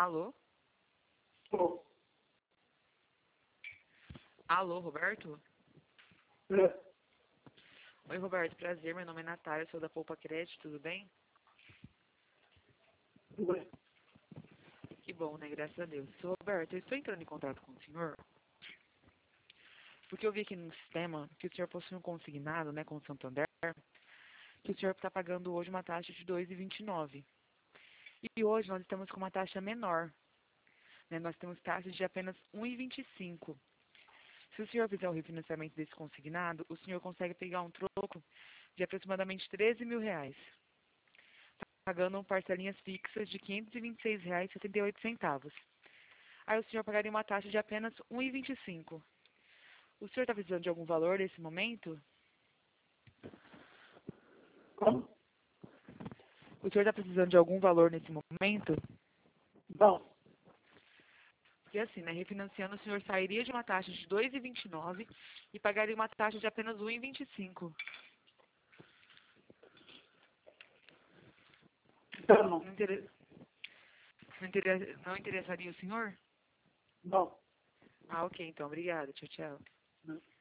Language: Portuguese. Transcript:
Alô? Tô. Alô, Roberto? É. Oi, Roberto, prazer. Meu nome é Natália, sou da Poupa Crédito, tudo bem? Tudo bem. Que bom, né? Graças a Deus. Sou Roberto, eu estou entrando em contato com o senhor porque eu vi aqui no sistema que o senhor possui um consignado, né, com o Santander, que o senhor está pagando hoje uma taxa de 2,29. E hoje nós estamos com uma taxa menor, né? Nós temos taxas de apenas 1,25. Se o senhor fizer o refinanciamento desse consignado, o senhor consegue pegar um troco de aproximadamente R$ 13.000, pagando parcelinhas fixas de R$ 526,78. Aí o senhor pagaria uma taxa de apenas 1,25. O senhor está precisando de algum valor nesse momento? Como? O senhor está precisando de algum valor nesse momento? Não. Porque assim, né, refinanciando, o senhor sairia de uma taxa de 2,29 e pagaria uma taxa de apenas 1,25. Então, não. Não interessaria o senhor? Não. Ah, ok, então. Obrigada. Tchau, tchau. Não.